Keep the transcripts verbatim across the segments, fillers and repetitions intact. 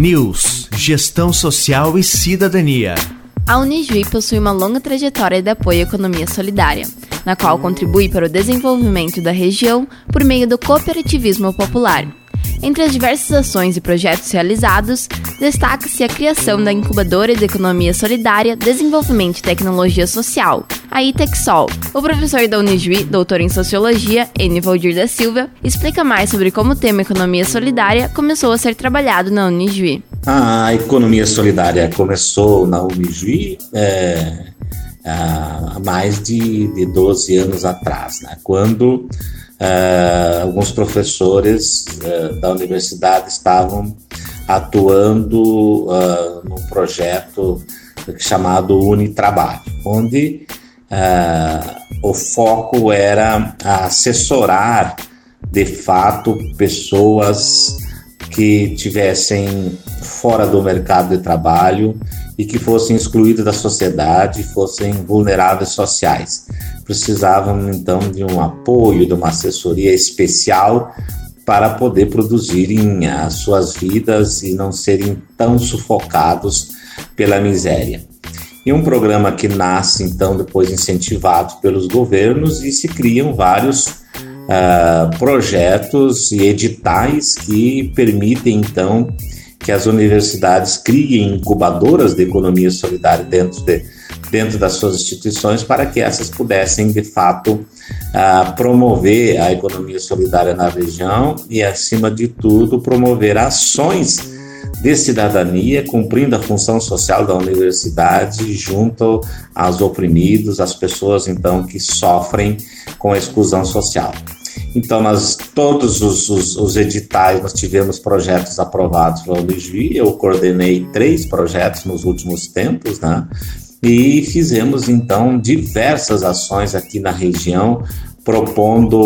News, Gestão Social e Cidadania. A Unijuí possui uma longa trajetória de apoio à economia solidária, na qual contribui para o desenvolvimento da região por meio do cooperativismo popular. Entre as diversas ações e projetos realizados, destaca-se a criação da Incubadora de Economia Solidária, Desenvolvimento e Tecnologia Social, a ITECSOL. O professor da Unijuí, doutor em Sociologia, Enio Valdir da Silva, explica mais sobre como o tema Economia Solidária começou a ser trabalhado na Unijuí. A economia solidária começou na Unijuí é, há mais de, de doze anos atrás, né? Quando Uh, alguns professores uh, da universidade estavam atuando uh, num projeto chamado Unitrabalho, onde uh, o foco era assessorar de fato pessoas que tivessem fora do mercado de trabalho e que fossem excluídas da sociedade, fossem vulneráveis sociais. Precisavam, então, de um apoio, de uma assessoria especial para poder produzirem as suas vidas e não serem tão sufocados pela miséria. E um programa que nasce, então, depois incentivado pelos governos e se criam vários uh, projetos e editais que permitem, então, que as universidades criem incubadoras de economia solidária dentro, de, dentro das suas instituições para que essas pudessem, de fato, uh, promover a economia solidária na região e, acima de tudo, promover ações de cidadania, cumprindo a função social da universidade junto aos oprimidos, às pessoas, então, que sofrem com a exclusão social. Então, nós, todos os, os, os editais, nós tivemos projetos aprovados pela Unijuí. Eu coordenei três projetos nos últimos tempos, né? E fizemos, então, diversas ações aqui na região, propondo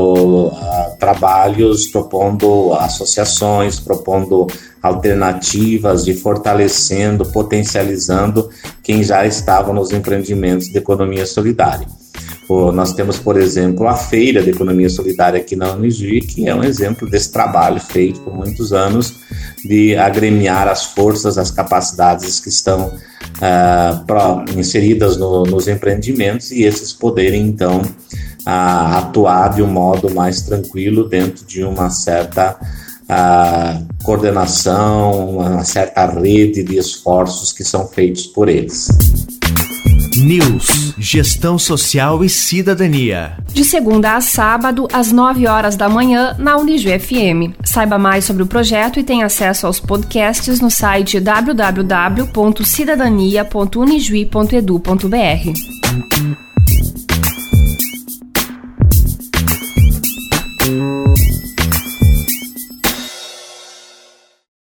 uh, trabalhos, propondo associações, propondo alternativas e fortalecendo, potencializando quem já estava nos empreendimentos de economia solidária. Nós temos, por exemplo, a Feira de Economia Solidária aqui na Unijuí, que é um exemplo desse trabalho feito por muitos anos de agremiar as forças, as capacidades que estão uh, pro, inseridas no, nos empreendimentos e esses poderem, então, uh, atuar de um modo mais tranquilo dentro de uma certa uh, coordenação, uma certa rede de esforços que são feitos por eles. News, Gestão Social e Cidadania. De segunda a sábado, às nove horas da manhã, na Unijuí F M. Saiba mais sobre o projeto e tenha acesso aos podcasts no site w w w ponto cidadania ponto unijuí ponto edu ponto b r.